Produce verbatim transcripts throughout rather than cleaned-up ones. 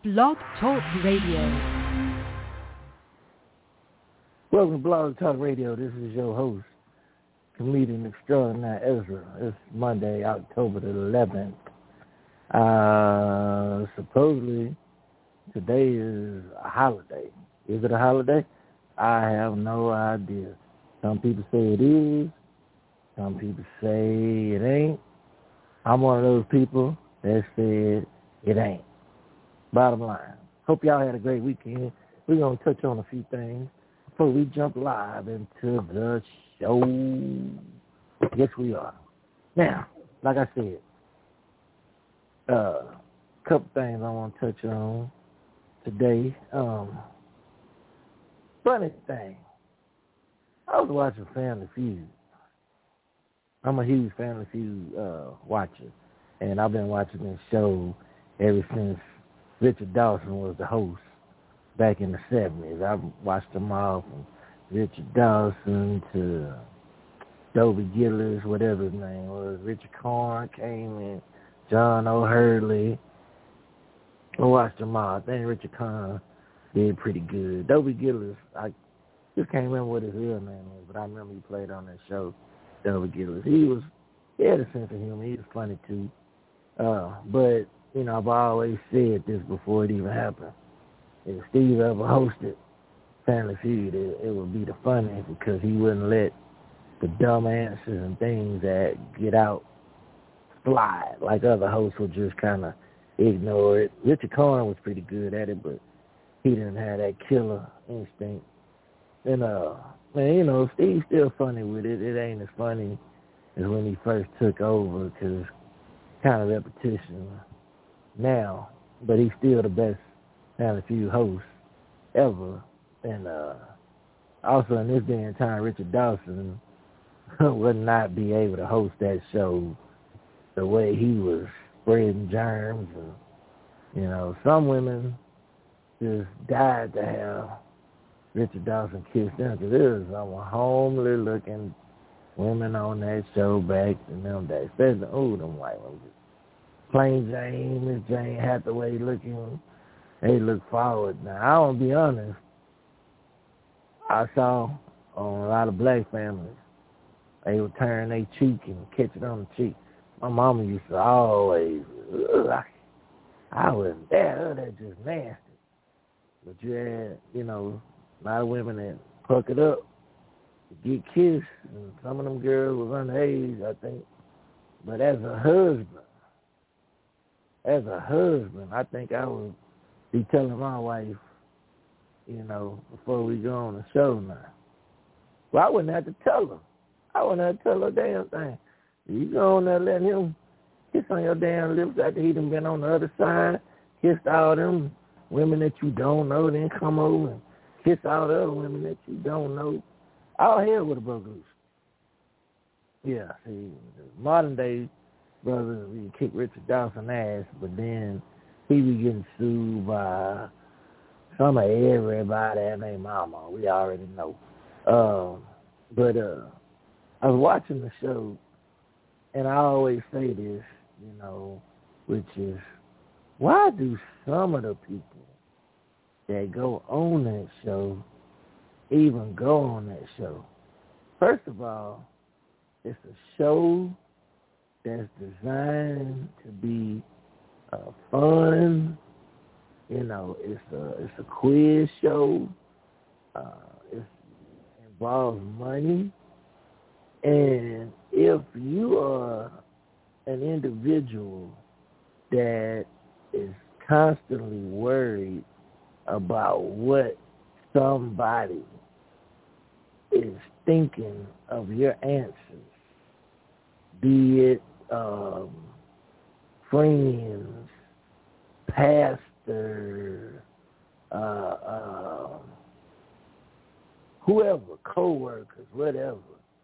Blog Talk Radio. Welcome to Blog Talk Radio. This is your host, comedian extraordinaire Ezra. It's Monday, October the eleventh. Uh, supposedly, today is a holiday. Is it a holiday? I have no idea. Some people say it is. Some people say it ain't. I'm one of those people that said it ain't. Bottom line. Hope y'all had a great weekend. We're going to touch on a few things before we jump live into the show. Yes, we are. Now, like I said, a uh, couple things I want to touch on today. Um, funny thing, I was watching Family Feud. I'm a huge Family Feud uh, watcher, and I've been watching this show ever since Richard Dawson was the host back in the seventies. I watched them all from Richard Dawson to Dobie Gillis, whatever his name was. Richard Karn came in, John O'Hurley. I watched them all. I think Richard Karn did pretty good. Dobie Gillis, I just can't remember what his real name was, but I remember he played on that show, Dobie Gillis. He was, he had a sense of humor. He was funny too. Uh, but you know, I've always said this before it even happened. If Steve ever hosted Family Feud, it, it would be the funniest because he wouldn't let the dumb answers and things that get out slide like other hosts would just kind of ignore it. Richard Karn was pretty good at it, but he didn't have that killer instinct. And, uh, man, you know, Steve's still funny with it. It ain't as funny as when he first took over because it's kind of repetition now, but he's still the best Family Feud host ever. And uh, also in this day and time, Richard Dawson would not be able to host that show the way he was spreading germs. And, you know, some women just died to have Richard Dawson kiss them because there was some homely looking women on that show back in them days, especially oh, them white women. Plain Jane, Miss Jane Hathaway looking, they look forward. Now, I want to be honest, I saw on a lot of black families, they would turn their cheek and catch it on the cheek. My mama used to always, ugh, I, I wouldn't dare, that's just nasty. But you had, you know, a lot of women that puck it up to get kissed, and some of them girls was underage, I think. But as a husband, As a husband, I think I would be telling my wife, you know, before we go on the show now. Well, I wouldn't have to tell her. I wouldn't have to tell her a damn thing. You go on there letting him kiss on your damn lips after he done been on the other side, kissed all them women that you don't know, then come over and kiss all the other women that you don't know. All hell would have broke loose. Yeah, see, modern day brothers, we kick Richard Dawson ass, but then he be getting sued by some of everybody and their mama. We already know. Um, but uh, I was watching the show, and I always say this, you know, which is, why do some of the people that go on that show even go on that show? First of all, it's a show that's designed to be uh, fun. You know, it's a it's a quiz show. Uh, it involves money, and if you are an individual that is constantly worried about what somebody is thinking of your answers, be it Um, friends, pastor, uh, uh, whoever, co-workers, whatever.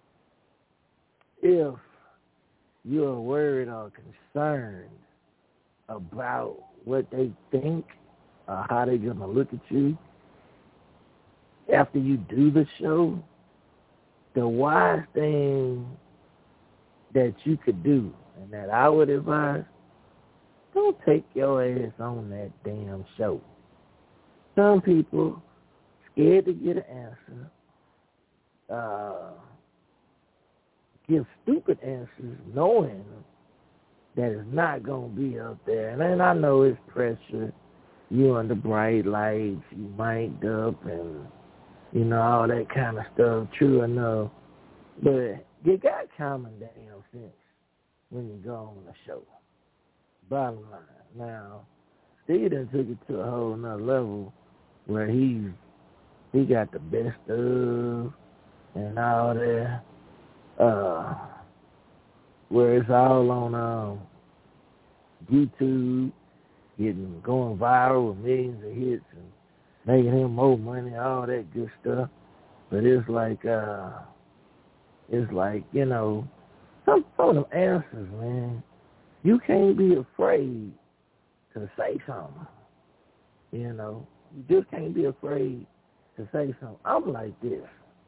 If you're worried or concerned about what they think or how they're going to look at you after you do the show, the wise thing that you could do and that I would advise, don't take your ass on that damn show. Some people scared to get an answer, uh, give stupid answers knowing that it's not going to be up there. And then I know it's pressure. You under bright lights, you mic'd up, and, you know, all that kind of stuff, true enough. But you got common damn sense when you go on the show. Bottom line. Now, Steve done took it to a whole nother level where he's, he got the best of and all that, uh, where it's all on um, YouTube, getting going viral with millions of hits and making him more money, all that good stuff. But it's like, uh, it's like, you know, some, some of them answers, man, you can't be afraid to say something. You know, you just can't be afraid to say something. I'm like this.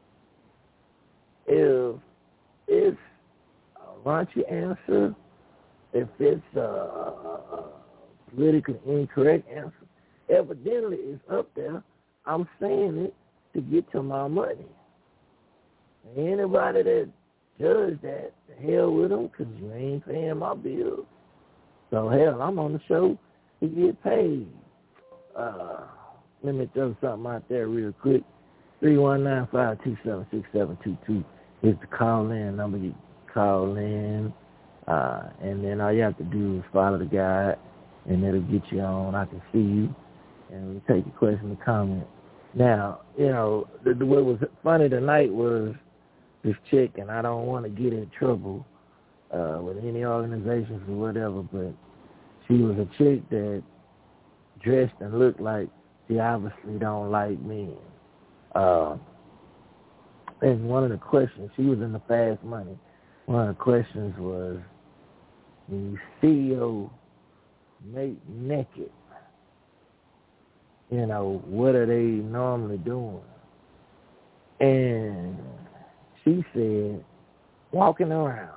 If it's a raunchy answer, if it's a, a politically incorrect answer, evidently it's up there. I'm saying it to get to my money. Anybody that judge that, the hell with them, because you ain't paying my bills. So, hell, I'm on the show to get paid. Uh, let me throw something out there real quick. three one nine, five two seven, six seven two two is the call-in number. You call in, uh, and then all you have to do is follow the guide, and it'll get you on. I can see you, and we take your question and comment. Now, you know, the, the, what was funny tonight was this chick, and I don't want to get in trouble uh, with any organizations or whatever, but she was a chick that dressed and looked like she obviously don't like men. Uh, and one of the questions, she was in the Fast Money, one of the questions was, when you see your mate naked, you know, what are they normally doing? And she said, walking around.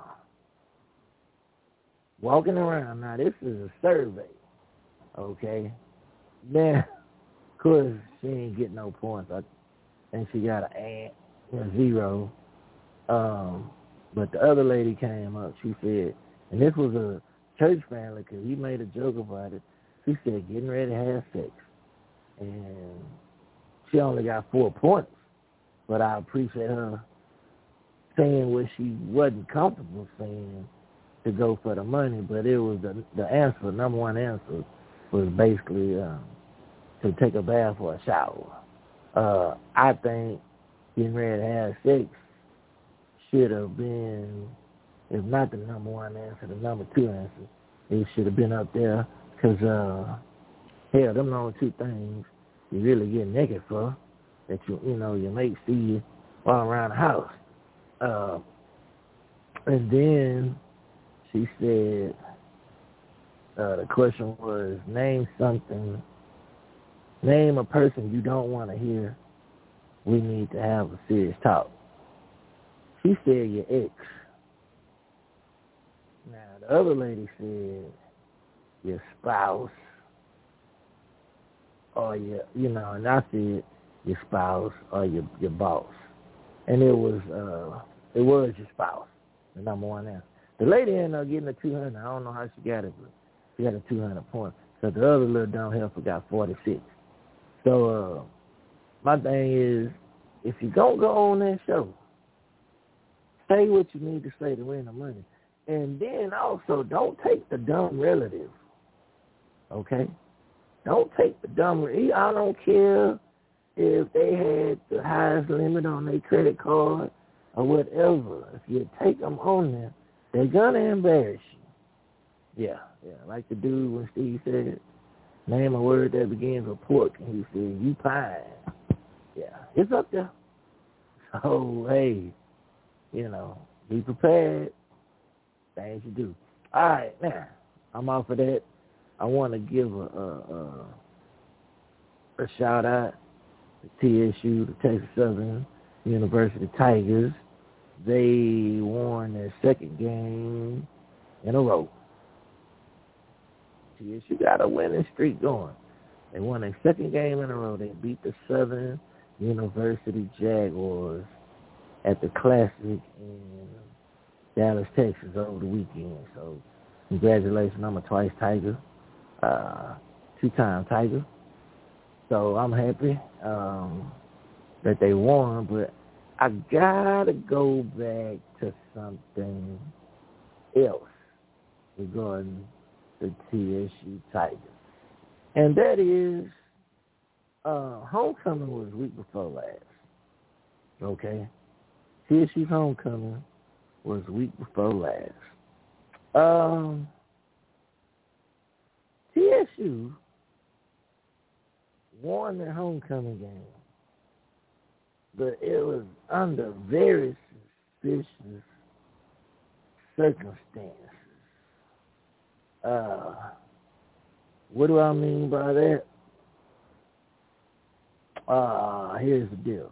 Walking around. Now, this is a survey, okay? Now, of course, she ain't getting no points. I think she got an ant, a zero. Um, but the other lady came up. She said, and this was a church family because he made a joke about it. She said, getting ready to have sex. And she only got four points. But I appreciate her saying what she wasn't comfortable saying to go for the money. But it was the, the answer, number one answer, was basically um, to take a bath or a shower. Uh, I think getting ready to have sex should have been, if not the number one answer, the number two answer. It should have been up there because, uh, hell, them are the only two things you really get naked for that you, you know, your mate see you all around the house. Uh, and then she said, uh, the question was, name something, name a person you don't want to hear. We need to have a serious talk. She said your ex. Now, the other lady said your spouse or your, you know, and I said your spouse or your your boss. And it was, uh, it was your spouse, the number one answer. The lady ended up getting a two hundred. I don't know how she got it, but she got a two hundred point. So the other little dumb heifer got forty-six. So, uh, my thing is, if you don't go on that show, say what you need to say to win the money. And then also, don't take the dumb relative, okay? Don't take the dumb, I don't care if they had the highest limit on their credit card or whatever. If you take them on there, they're going to embarrass you. Yeah, yeah, like the dude when Steve said, name a word that begins with pork, and he said, you pine. Yeah, it's up there. So, hey, you know, be prepared. Things you do. All right, now, I'm off of that. I want to give a, a, a, a shout-out to T S U, the Texas Southern University Tigers. They won their second game in a row. T S U got a winning streak going. They won their second game in a row. They beat the Southern University Jaguars at the Classic in Dallas, Texas over the weekend. So congratulations. I'm a twice Tiger, uh, two-time Tiger. So I'm happy um, that they won, but I got to go back to something else regarding the T S U Tigers. And that is, uh, homecoming was week before last. Okay? T S U's homecoming was week before last. Um, T S U won their homecoming game, but it was under very suspicious circumstances. Uh, what do I mean by that? Uh, here's the deal.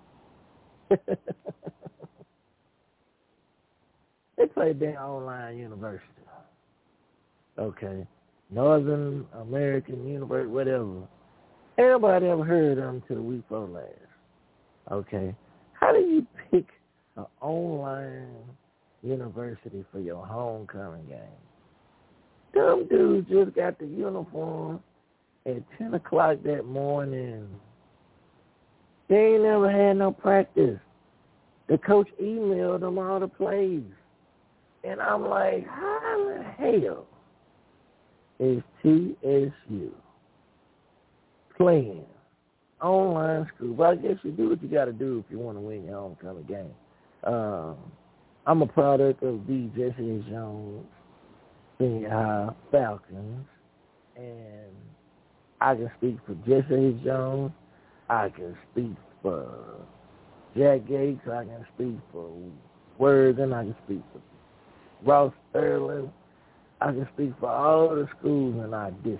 They played their online university. Okay. Northern American University, whatever. Ain't nobody ever heard of them until the week before last. Okay. How do you pick an online university for your homecoming game? Them dudes just got the uniform at ten o'clock that morning. They ain't never had no practice. The coach emailed them all the plays. And I'm like, how the hell is T S U playing online school? Well, I guess you do what you got to do if you want to win your homecoming game. Um, I'm a product of the Jesse Jones Senior High Falcons, and I can speak for Jesse Jones. I can speak for Jack Gates. I can speak for Worthing. I can speak for Ross Sterling. I can speak for all the schools in our district.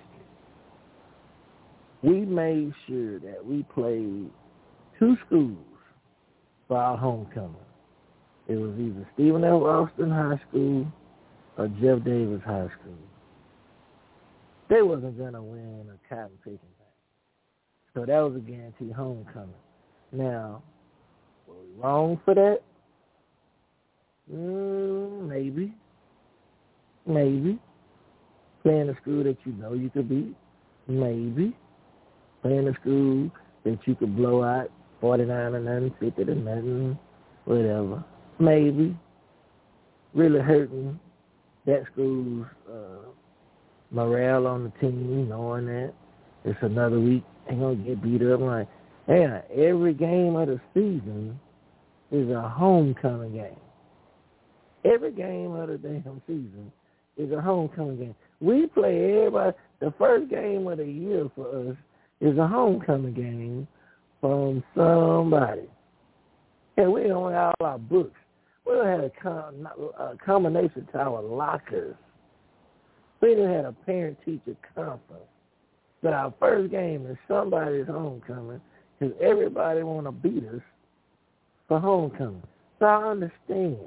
We made sure that we played two schools for our homecoming. It was either Stephen F. Austin High School or Jeff Davis High School. They wasn't going to win a cotton picking thing. So that was a guaranteed homecoming. Now, were we wrong for that? Mm, maybe. Maybe. Playing a school that you know you could beat? Maybe. Playing a school that you could blow out forty-nine to nothing, fifty to nothing, whatever. Maybe. Really hurting that school's uh, morale on the team, knowing that it's another week, ain't going to get beat up. Like, yeah, every game of the season is a homecoming game. Every game of the damn season is a homecoming game. We play everybody. The first game of the year for us is a homecoming game from somebody. And we don't have all our books. We don't have a, com- a combination to our lockers. We didn't have a parent-teacher conference. But our first game is somebody's homecoming because everybody want to beat us for homecoming. So I understand.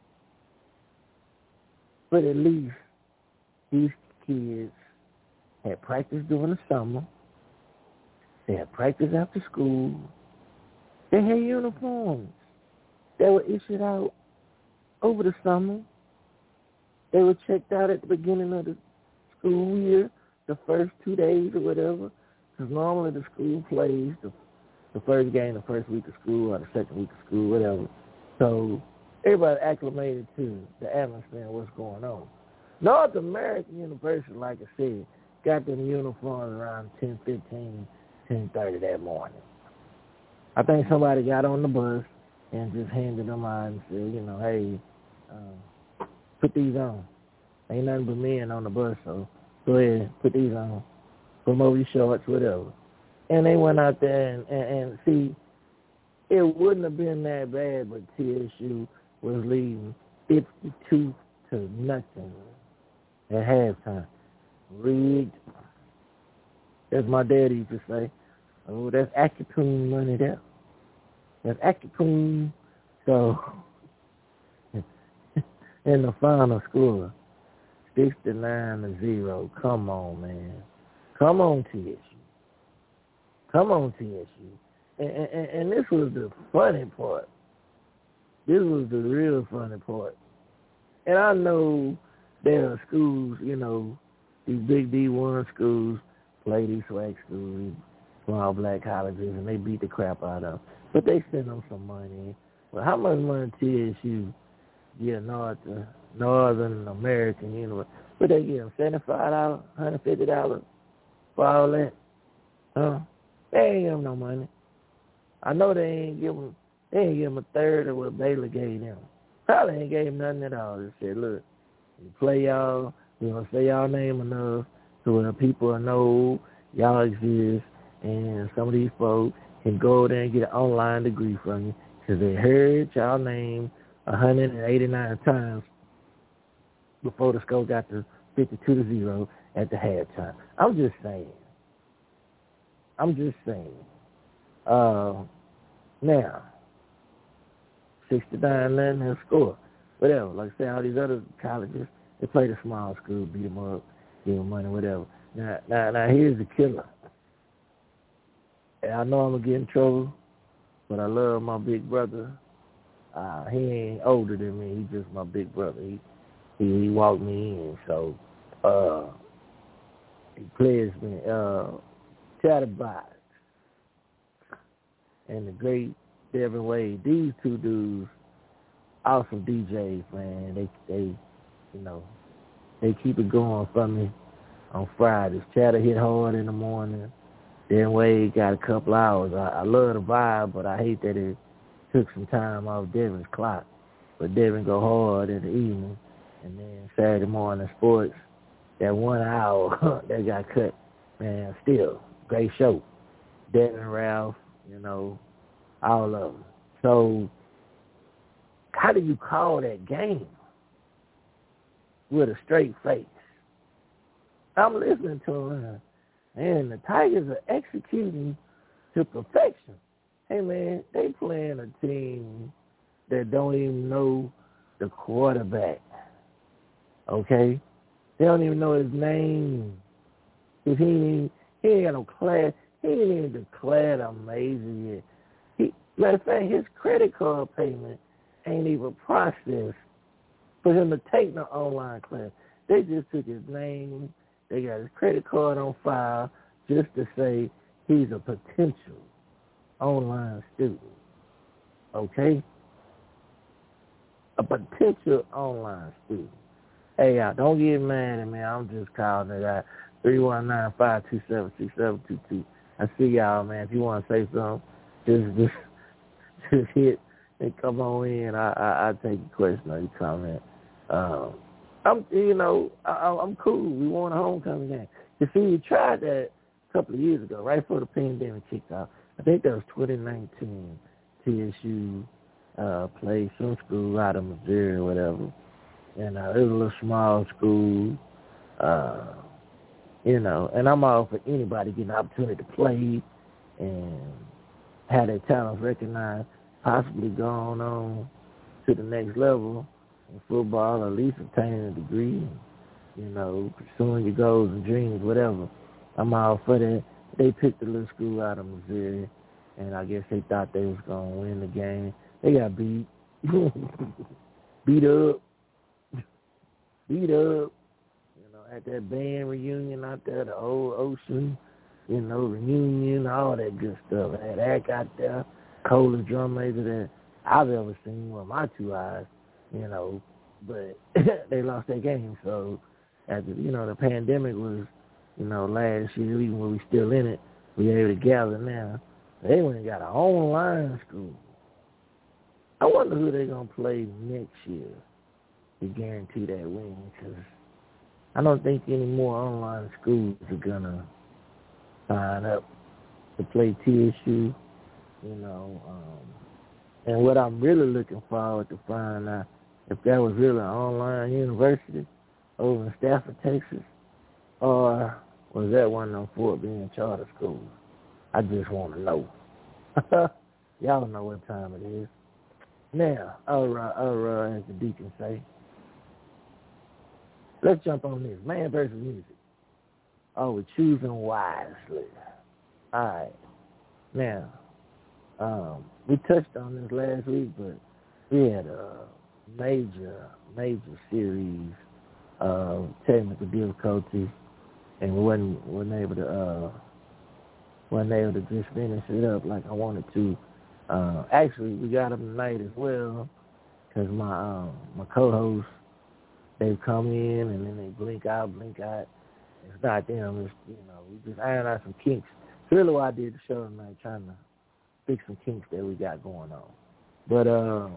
But at least these kids had practice during the summer. They had practice after school. They had uniforms that were issued out over the summer. They were checked out at the beginning of the school year, the first two days or whatever, because normally the school plays the, the first game the first week of school or the second week of school, whatever. So everybody acclimated to the atmosphere and what's going on. North American University, like I said, got them uniforms around ten fifteen, ten thirty that morning. I think somebody got on the bus and just handed them out and said, you know, hey, uh, put these on. Ain't nothing but men on the bus, so go ahead, put these on. Put them over your shorts, whatever. And they went out there and, and, and see, it wouldn't have been that bad, but T S U was leading fifty-two to nothing at halftime. Rigged. As my daddy used to say, oh, that's Acapulco money there. That's Acapulco. So, in the final score, sixty-nine to zero. Come on, man. Come on, T S U. Come on, T S U. And, and, and this was the funny part. This was the real funny part. And I know there are schools, you know, these big D one schools play these swag schools, these small black colleges, and they beat the crap out of them. But they send them some money. But how much money T S U get North, uh, Northern American University? What they give them, seventy-five dollars, one hundred fifty dollars for all that? Huh? They ain't give them no money. I know they ain't give them, they ain't give them a third of what Baylor gave them. Probably ain't gave them nothing at all. They said, look, you play y'all, we gonna say y'all name enough so that people know y'all exist, and some of these folks can go there and get an online degree from you because they heard y'all name one hundred eighty-nine times before the score got to fifty-two to zero at the halftime. I'm just saying. I'm just saying. Uh, now, sixty-nine nothing and score. Whatever. Like I say, all these other colleges, they play the small school, beat them up, give them money, whatever. Now, now, now here's the killer. And I know I'm going to get in trouble, but I love my big brother. Uh, he ain't older than me. He's just my big brother. He he, he walked me in. So uh, he plays me. Uh, Chatterbox and the great Devin Wade. These two dudes, awesome D Js, man. They, they, you know, they keep it going for me on Fridays. Chatter hit hard in the morning. Then Wade got a couple hours. I, I love the vibe, but I hate that it took some time off Devin's clock. But Devin go hard in the evening. And then Saturday morning sports, that one hour that got cut, man, still, great show. Devin, Ralph, you know, all of them. So how do you call that game with a straight face? I'm listening to him, and the Tigers are executing to perfection. Hey, man, they playing a team that don't even know the quarterback, okay? They don't even know his name. If he ain't, he ain't got no class. He ain't even declared a major yet. He, matter of fact, his credit card payment ain't even processed for him to take the online class. They just took his name. They got his credit card on file just to say he's a potential online student. Okay? A potential online student. Hey, y'all, don't get mad at me. I'm just calling it out. three one nine, five two seven, six seven two two. I see y'all, man. If you want to say something, just just, just hit and come on in. I, I, I'll take your question or your comment. Um, I'm, you know, I, I'm cool. We won a homecoming game. You see, we tried that a couple of years ago, right before the pandemic kicked off. I think that was twenty nineteen. T S U uh, played some school out of Missouri or whatever. And uh, it was a little small school. Uh, You know, and I'm all for anybody getting an opportunity to play and have their talents recognized, possibly going on to the next level in football, or at least obtaining a degree, and, you know, pursuing your goals and dreams, whatever. I'm all for that. They picked a little school out of Missouri, and I guess they thought they was going to win the game. They got beat. beat up. Beat up. At that band reunion out there, the old Ocean, you know, reunion, all that good stuff. I had Ack out there, coldest drum major that I've ever seen with my two eyes, you know, but they lost their game. So, after, you know, the pandemic was, you know, last year, even when we still in it, we able to gather now. They went and got an online school. I wonder who they're going to play next year to guarantee that win, because I don't think any more online schools are going to sign up to play T S U, you know. Um, and what I'm really looking forward to find out, if that was really an online university over in Stafford, Texas, or was that one of them Fort Bend charter schools? I just want to know. Y'all know what time it is. Now, all right, all right, as the deacon say. let's jump on this. Man versus music. Oh, we're choosing wisely. All right. Now, um, we touched on this last week, but we had a major, major series of technical difficulties, and we wasn't, wasn't able to uh, wasn't able to just finish it up like I wanted to. Uh, actually, we got them tonight as well, because my um, my co-hosts, they come in and then they blink out, blink out. It's not them. It's, you know, we just iron out some kinks. It's really why I did the show tonight, trying to fix some kinks that we got going on. But uh,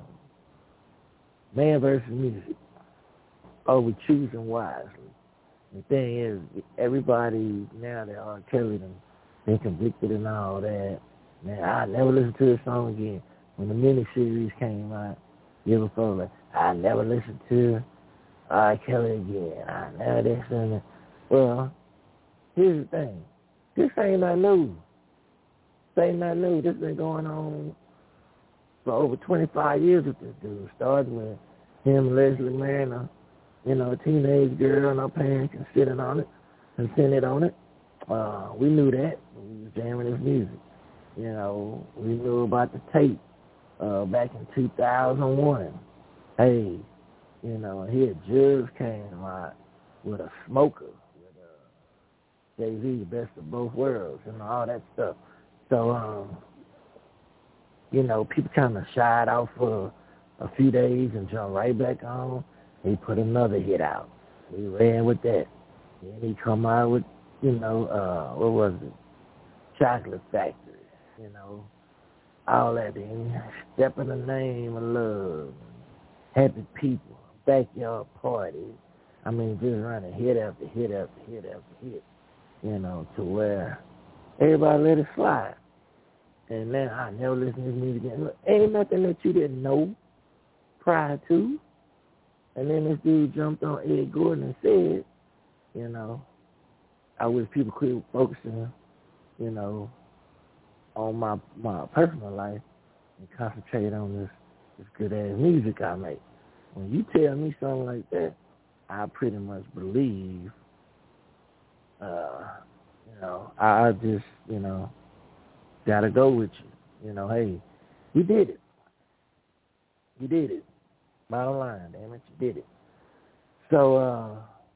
man versus music. Oh, we're choosing wisely. The thing is, everybody now that R. Kelly done been convicted and all that, man, I never listened to this song again. When the miniseries came out, year before, like, I never listened to R. Kelly again. I never this and that. Well, here's the thing. This ain't nothing new. This ain't nothing new. This been going on for over twenty-five years with this dude. Started with him and Leslie marrying a, you know, a teenage girl, and our parents can sit in on it, and send it on it. Uh, we knew that. We was jamming his music. You know, we knew about the tape uh, back in two thousand one. Hey, you know, he had just came out with a smoker, with uh, Jay-Z, the best of both worlds, and all that stuff. So, um, you know, people kind of shied out for a few days and jumped right back on. He put another hit out. We ran with that. Then he come out with, you know, uh, what was it? Chocolate Factory, you know, all that. Then Step in the Name of Love, Happy People, Backyard Party. I mean, just running hit after hit after hit after hit, you know, to where everybody let it slide. And then I never listened to his music again. Look, ain't nothing that you didn't know prior to. And then this dude jumped on Ed Gordon and said, you know, I wish people quit focusing, you know, on my my personal life and concentrate on this, this good-ass music I make. When you tell me something like that, I pretty much believe, uh, you know, I, I just, you know, got to go with you. You know, hey, you did it. You did it. Bottom line, damn it, you did it. So, uh,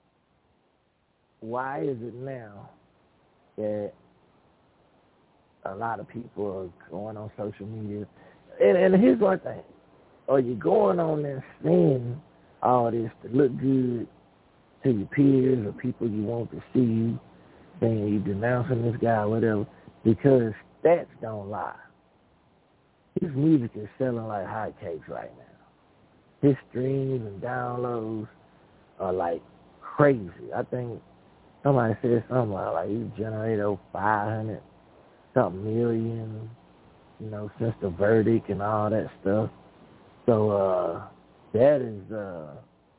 why is it now that a lot of people are going on social media? And, and here's one thing. Are you going on there saying all this to look good to your peers or people you want to see you, saying you denouncing this guy or whatever? Because stats don't lie. His music is selling like hotcakes right now. His streams and downloads are like crazy. I think somebody said something like, like he generated over five hundred something million, you know, since the verdict and all that stuff. So uh, that is uh,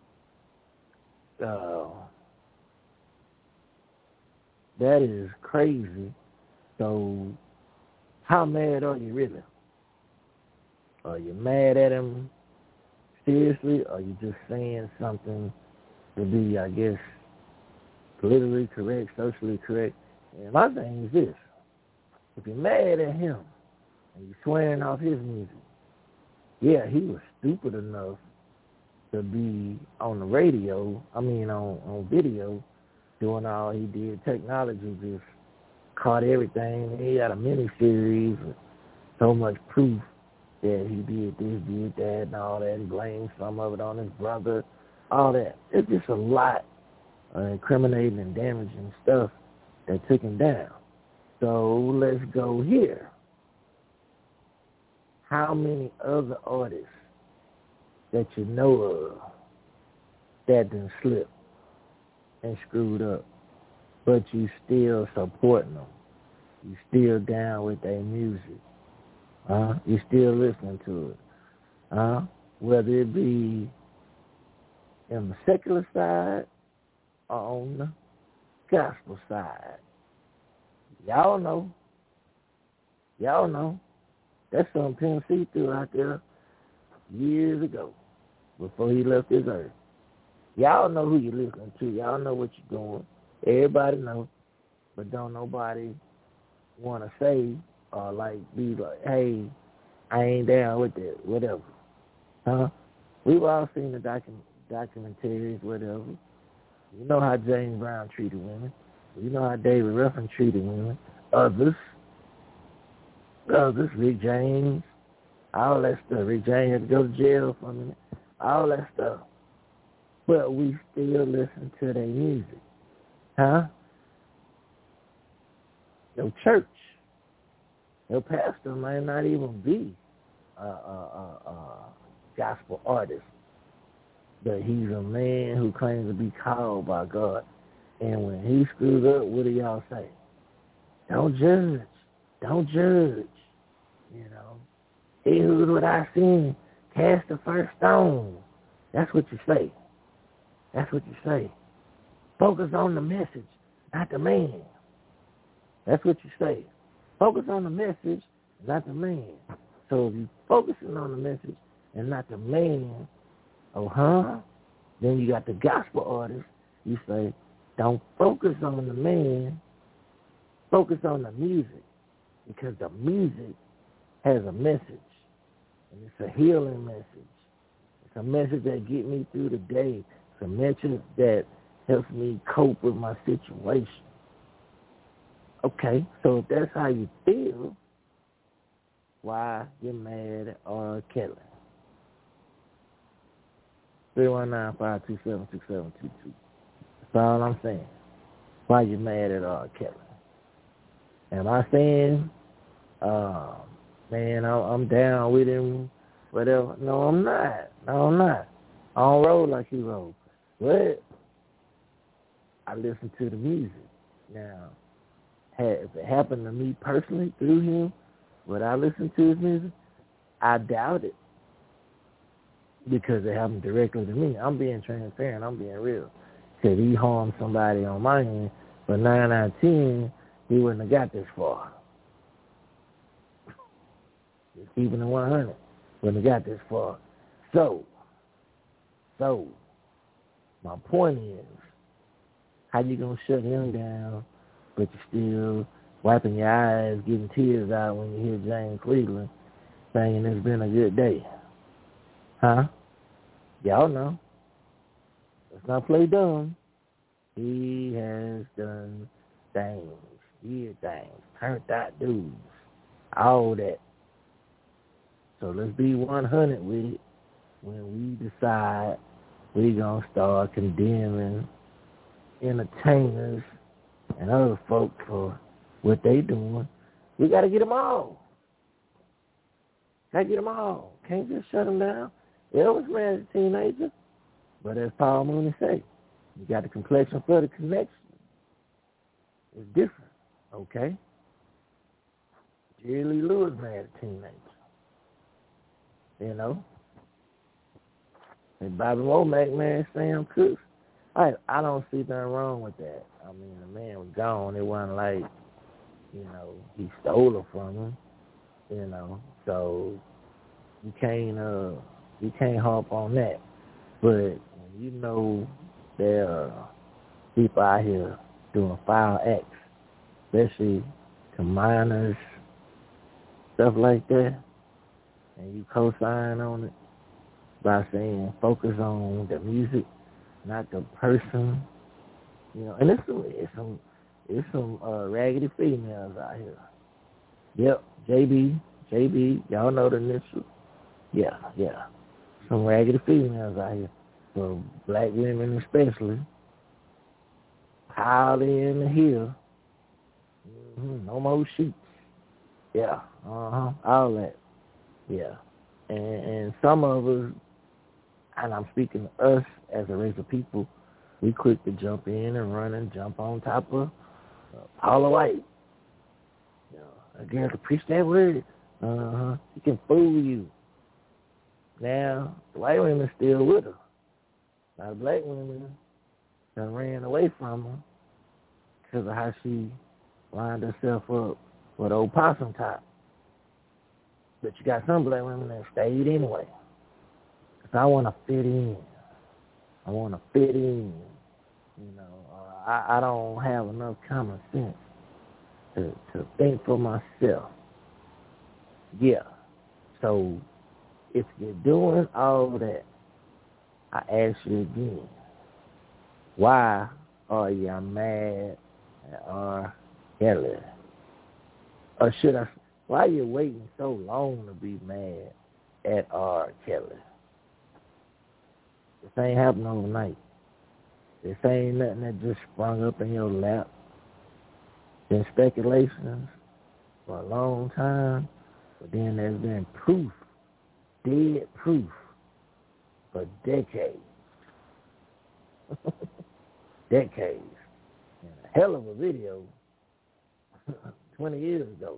uh, that is crazy. So how mad are you really? Are you mad at him seriously, or are you just saying something to be, I guess, politically correct, socially correct? And my thing is this. If you're mad at him and you're swearing off his music, yeah, he was stupid enough to be on the radio, I mean on, on video, doing all he did. Technology just caught everything. He had a mini-series with so much proof that he did this, did that, and all that. He blamed some of it on his brother, all that. It's just a lot of incriminating and damaging stuff that took him down. So let's go here. How many other artists that you know of that done slipped and screwed up, but you still supporting them? You still down with their music? Huh? You still listening to it? Huh? Whether it be in the secular side or on the gospel side. Y'all know. Y'all know. That's something Pimp C threw out there years ago, before he left this earth. Y'all know who you're listening to. Y'all know what you're doing. Everybody know, but don't nobody want to say or like be like, hey, I ain't down with that, whatever. Huh? We've all seen the docu- documentaries, whatever. You know how James Brown treated women. You know how David Ruffin treated women. Others. Others, Rick James. All that stuff. Rick James had to go to jail for a minute. All that stuff. But we still listen to their music. Huh? Your church, your pastor might not even be a, a, a, a gospel artist, but he's a man who claims to be called by God. And when he screws up, what do y'all say? Don't judge. Don't judge. You know, he who's without sin, cast the first stone. That's what you say. That's what you say. Focus on the message, not the man. That's what you say. Focus on the message, not the man. So if you're focusing on the message and not the man, oh, huh? Then you got the gospel artist. You say, don't focus on the man. Focus on the music, because the music has a message, and it's a healing message. It's a message that gets me through the day. It's a message that helps me cope with my situation. Okay, so if that's how you feel, why get mad at R. Kelly? three one nine, five two seven, six seven two two. That's all I'm saying. Why you mad at R. Kelly? Am I saying, uh, man, I'm down with him, whatever? No, I'm not. No, I'm not. I don't roll like he rolls. But I listen to the music. Now, if it happened to me personally through him, would I listen to his music? I doubt it, because it happened directly to me. I'm being transparent. I'm being real. Because he harmed somebody on my end, but nine out of ten, he wouldn't have got this far. Just keeping it one hundred, wouldn't have got this far. So, so, my point is, how you going to shut him down, but you still wiping your eyes, getting tears out when you hear James Cleveland saying it's been a good day? Huh? Y'all know. Let's not play dumb. He has done things, did things, turned out dudes, all that. So let's be one hundred with it when we decide we're going to start condemning entertainers and other folks for what they doing. We got to get them all. Got to get them all. Can't just shut them down. Elvis married a teenager, but as Paul Mooney say, you got the complexion for the connection. It's different, okay? Jerry Lee Lewis married a teenager. You know? And Bobby Womack married Sam Cooke. I I don't see nothing wrong with that. I mean, the man was gone. It wasn't like, you know, he stole her from him. You know, so you can't uh you can't harp on that. But you know there are people out here doing foul acts, especially to minors, stuff like that, and you co-sign on it by saying focus on the music, not the person. You know, and it's some it's some it's some uh, raggedy females out here. Yep, J B, J B, y'all know the initial. Yeah, yeah. Some raggedy females out here. So black women especially. Piled in the hill. Mm-hmm. No more sheets. Yeah, uh-huh, all that. Yeah. And, and some of us, and I'm speaking to us as a race of people, we quick to jump in and run and jump on top of uh, Paula White. You know, a girl can preach that word. Uh-huh. She can fool you. Now, the white women still with her. Now, the black women done ran away from her because of how she lined herself up with old possum top. But you got some black women that stayed anyway. Because I want to fit in. I want to fit in. You know, uh, I, I don't have enough common sense to, to think for myself. Yeah. So if you're doing all that, I ask you again, why are you mad at R. Kelly? Or should I, why are you waiting so long to be mad at R. Kelly? This ain't happening overnight. This ain't nothing that just sprung up in your lap. Been speculations for a long time, but then there's been proof, dead proof, for decades. Decades. And a hell of a video twenty years ago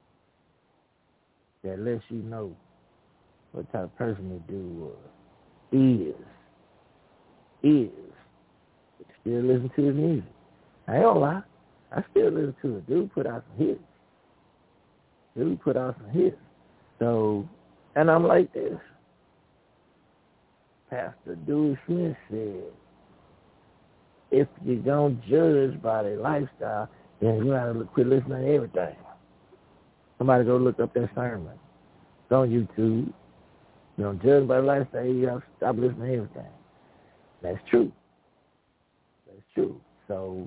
that lets you know what type of person the dude was. Is. Is. But still listen to his music. I ain't gonna lie. I still listen to it. Dude put out some hits. Dude put out some hits. So, and I'm like this. Pastor Dewey Smith said, if you're going to judge by their lifestyle, then you got to quit listening to everything. Somebody go look up that sermon. It's on YouTube. You don't judge by their lifestyle, you got to stop listening to everything. That's true. That's true. So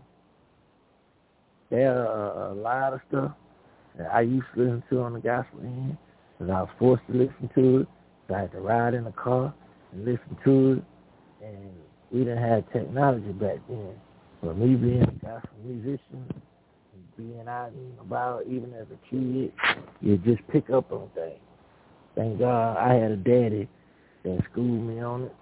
there are a lot of stuff that I used to listen to on the gospel end, because I was forced to listen to it. So I had to ride in the car and listen to it. And we didn't have technology back then. But me being a gospel musician, and being out and about, even as a kid, you just pick up on things. Thank God I had a daddy that schooled me on it,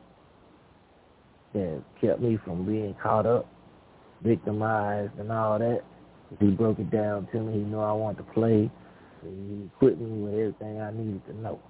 that kept me from being caught up, victimized, and all that. He broke it down to me. He knew I wanted to play. He equipped me with everything I needed to know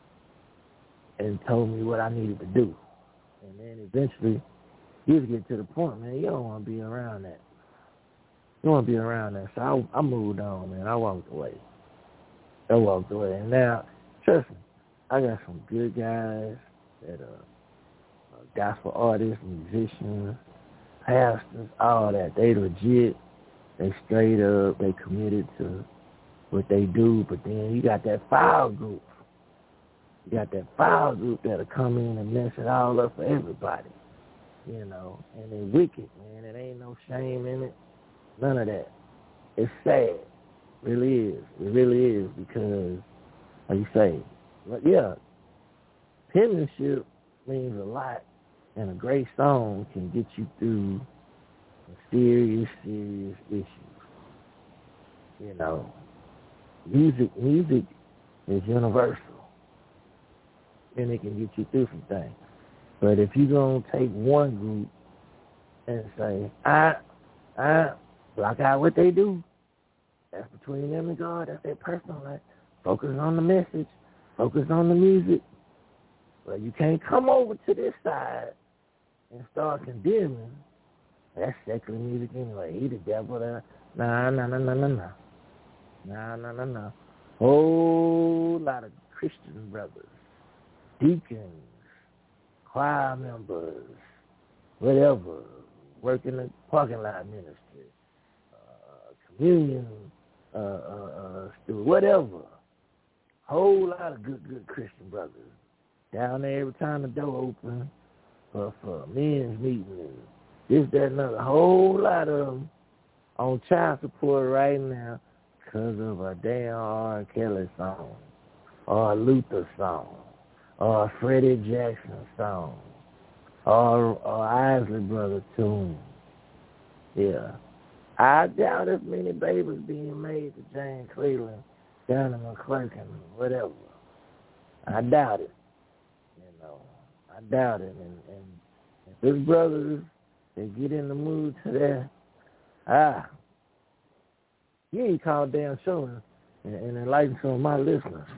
and told me what I needed to do. And then eventually, you just get to the point, man, you don't want to be around that. You want to be around that. So I, I moved on, man. I walked away. I walked away. And now, trust me, I got some good guys that are uh, gospel artists, musicians, pastors, all that. They legit. They straight up. They committed to what they do. But then you got that foul group. You got that foul group that'll come in and mess it all up for everybody. You know, and they're wicked, man. It ain't no shame in it. None of that. It's sad. It really is. It really is because, like you say, but yeah, penmanship means a lot, and a great song can get you through serious, serious issues. You know, music, music is universal, and it can get you through some things. But if you're going to take one group and say, I, I, block out what they do, that's between them and God, that's their personal life. Focus on the message, focus on the music. Well, you can't come over to this side and start condemning. That's secular music anyway. He the devil there. Nah, nah, nah, nah, nah, nah. Nah, nah, nah, nah. Whole lot of Christian brothers, deacons, choir members, whatever, work in the parking lot ministry, uh, communion, uh, uh, uh, whatever. Whole lot of good, good Christian brothers down there every time the door opens for, for men's meetings. This, that, and another. Whole lot of them on child support right now because of a damn R. Kelly song, or a Luther song, or a Freddie Jackson song, or, or Isley Brothers tune. Yeah. I doubt as many babies being made to James Cleveland, Johnny McClurkin, whatever. I doubt it. You know, I doubt it. And, and if his brothers, they get in the mood to that, ah, you ain't called damn show and, and enlighten some of my listeners.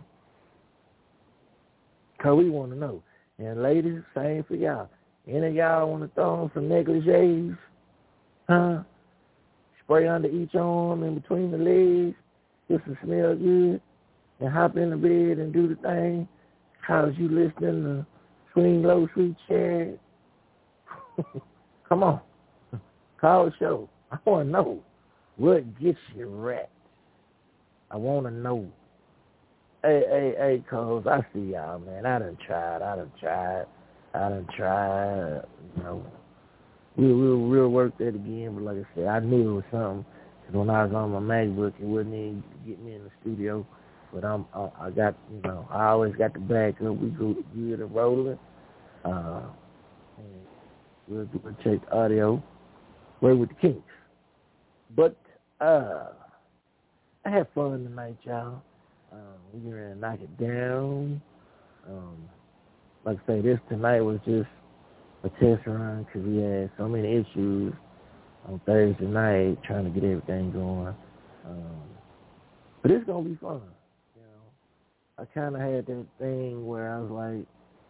Because we want to know. And ladies, same for y'all. Any of y'all want to throw on some negligees? Huh? Spray under each arm and between the legs just to smell good and hop in the bed and do the thing because you listening to Swing Low, Sweet Chariot. Come on. Call the show. I want to know what gets you wrecked. I want to know. Hey, hey, hey, Coles, I see y'all, man. I done tried. I done tried. I done tried. You know, we'll, we'll, we'll work that again. But like I said, I knew it was something. Because when I was on my MacBook, it wouldn't even get me in the studio. But I'm, I, I got, you know, I always got the backup. We go good and rolling. Uh, and we'll, we'll check the audio. Work with the Kinks. But uh, I had fun tonight, y'all. Um, we were going to knock it down. Um, like I say, this tonight was just a test run because we had so many issues on Thursday night trying to get everything going. Um, but it's going to be fun. You know, I kind of had that thing where I was like,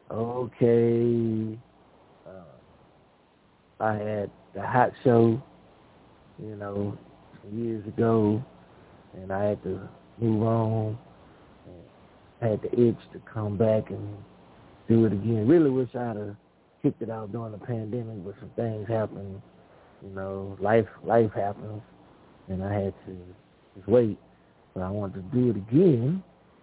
okay, uh, I had the Hot Show, you know, some years ago, and I had to move on. I had the itch to come back and do it again. Really wish I'd have kicked it out during the pandemic, but some things happened. You know, life life happens, and I had to just wait. But I wanted to do it again,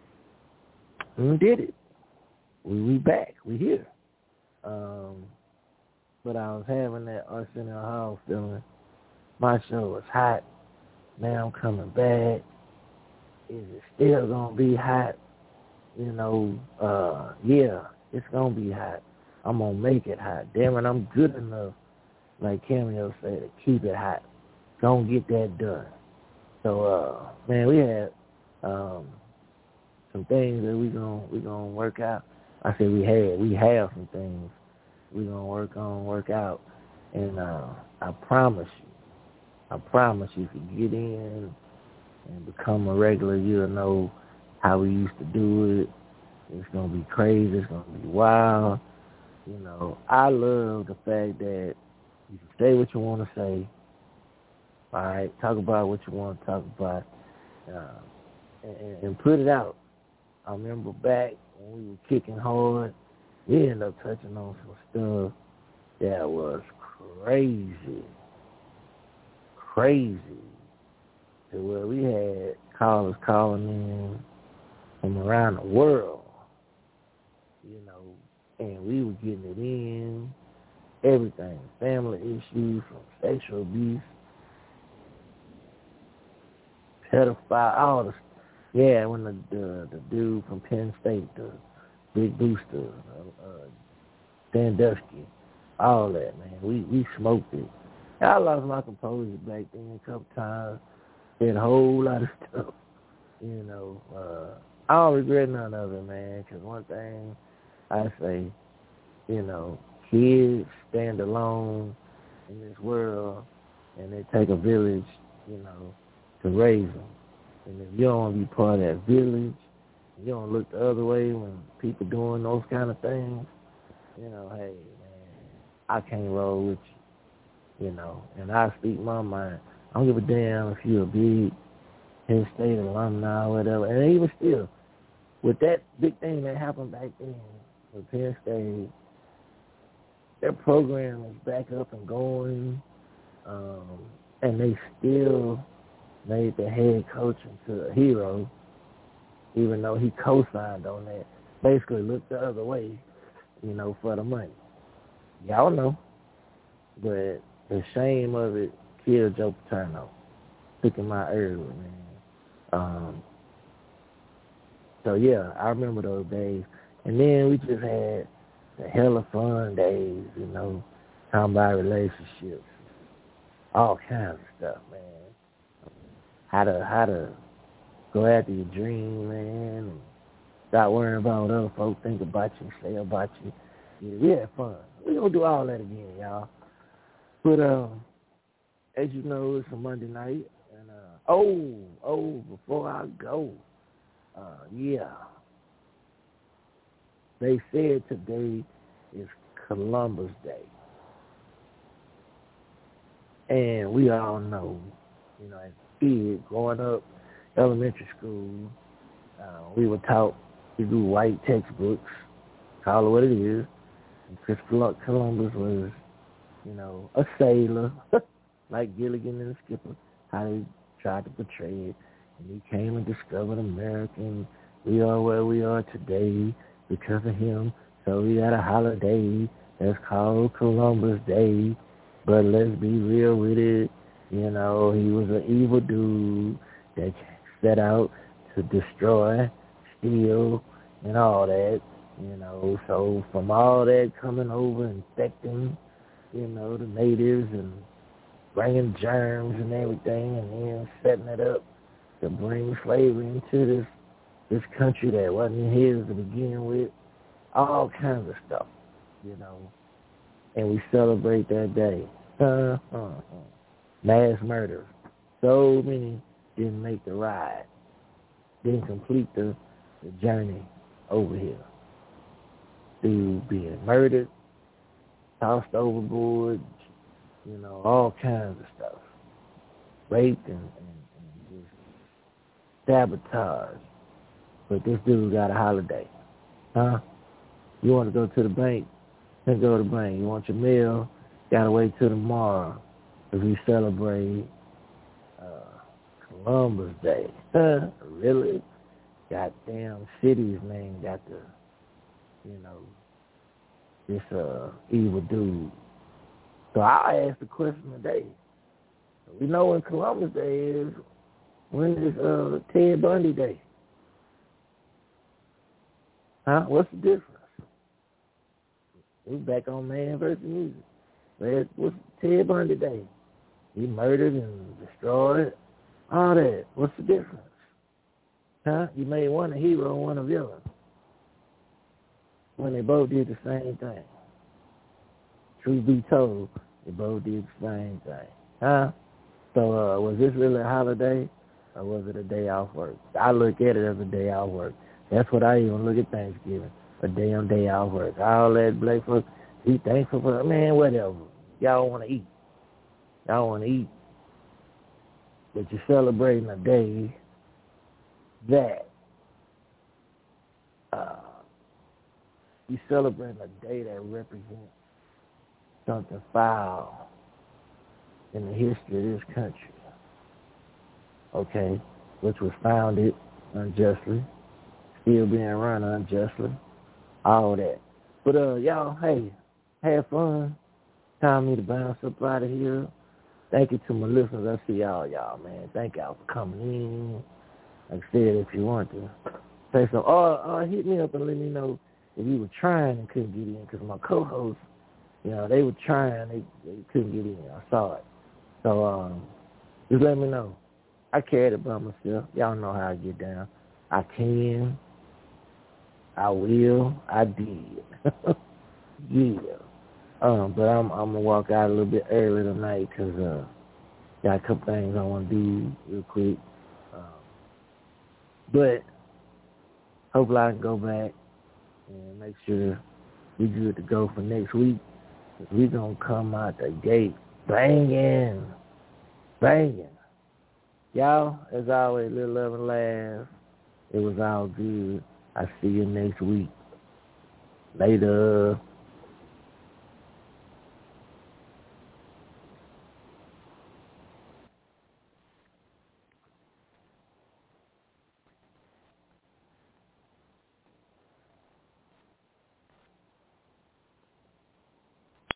and we did it. We we back. We here. Um, but I was having that Arsenio Hall feeling. My show was hot. Now I'm coming back. Is it still gonna be hot? You know, uh, yeah, it's gonna be hot. I'm gonna make it hot. Damn it, I'm good enough, like Cameo said, to keep it hot. Gonna get that done. So, uh, man, we had um, some things that we gonna we gonna work out. I said we had, we have some things we gonna work on, work out, and uh, I promise you, I promise you, if you get in and become a regular, you'll know how we used to do it. It's going to be crazy. It's going to be wild. You know, I love the fact that you can say what you want to say. All right, talk about what you want to talk about, uh, and, and put it out. I remember back when we were kicking hard, we ended up touching on some stuff that was crazy, crazy, to where we had callers calling in from around the world, you know, and we were getting it in, everything, family issues, from sexual abuse, pedophile, all the, yeah, when the, the the dude from Penn State, the big booster, uh, uh, Sandusky, all that, man, we, we smoked it. I lost my composure back then a couple times, did a whole lot of stuff, you know, uh, I don't regret none of it, man, because one thing I say, you know, kids stand alone in this world, and they take a village, you know, to raise them. And if you don't want to be part of that village, you don't look the other way when people doing those kind of things, you know, hey, man, I can't roll with you, you know, and I speak my mind. I don't give a damn if you're a big Penn State alumni or whatever, and even still, with that big thing that happened back then with Penn State, their program is back up and going, um, and they still made the head coach into a hero, even though he co-signed on that. Basically looked the other way, you know, for the money. Y'all know. But the shame of it killed Joe Paterno. Took him out early, man. Um, so, yeah, I remember those days. And then we just had the hella fun days, you know, talking about relationships, all kinds of stuff, man. How to how to go after your dream, man, and stop worrying about what other folks think about you, say about you. Yeah, we had fun. We're going to do all that again, y'all. But, um, as you know, it's a Monday night. And, uh, oh, oh, before I go, uh, yeah. They said today is Columbus Day. And we all know, you know, as kids growing up, elementary school, uh, we were taught to do white textbooks, call it what it is. And Christopher Columbus was you know, a sailor, like Gilligan and the Skipper, how they tried to portray it. And he came and discovered America, and we are where we are today because of him. So we got a holiday that's called Columbus Day. But let's be real with it. You know, he was an evil dude that set out to destroy, steal, and all that. You know, so from all that coming over, infecting, you know, the natives and bringing germs and everything, and then setting it up to bring slavery into this this country that wasn't his to begin with, all kinds of stuff, you know. And we celebrate that day. Uh, uh, uh. Mass murder. So many didn't make the ride, didn't complete the, the journey over here. Through being murdered, tossed overboard, you know, all kinds of stuff. Raped and, and, and just sabotaged. But this dude got a holiday. Huh? You want to go to the bank? Then go to the bank. You want your meal? Gotta wait till tomorrow. Because we celebrate uh, Columbus Day. Huh? Really? Goddamn cities named after, you know, this uh, evil dude. So I asked the question today. We know when Columbus Day is. When is uh, Ted Bundy Day? Huh? What's the difference? We back on Man versus Music. But what's Ted Bundy Day? He murdered and destroyed. All that. What's the difference? Huh? You made one a hero and one a villain. When they both did the same thing. Truth be told, they both did the same thing. Huh? So uh, was this really a holiday or was it a day off work? I look at it as a day off work. That's what I even look at Thanksgiving. A damn day off work. All that black folks, be thankful for, man, whatever. Y'all want to eat. Y'all want to eat. But you're celebrating a day that uh, you celebrating a day that represents something foul in the history of this country. Okay? Which was founded unjustly, still being run unjustly, all that. But, uh, y'all, hey, have fun. Time me to bounce up out of here. Thank you to my listeners. I see y'all, y'all, man. Thank y'all for coming in. Like I said, if you want to say so, or, or hit me up and let me know if you were trying and couldn't get in, because my co-hosts, you know, they were trying, they, they couldn't get in. I saw it. So um, just let me know. I carried it by myself. Y'all know how I get down. I can. I will. I did. Yeah. Um, but I'm I'm gonna walk out a little bit early tonight because uh, got a couple things I want to do real quick. Um, but hopefully I can go back and make sure we good to go for next week. Cause we gonna come out the gate banging, banging. Y'all, as always, little love and laugh. It was all good. I see you next week. Later.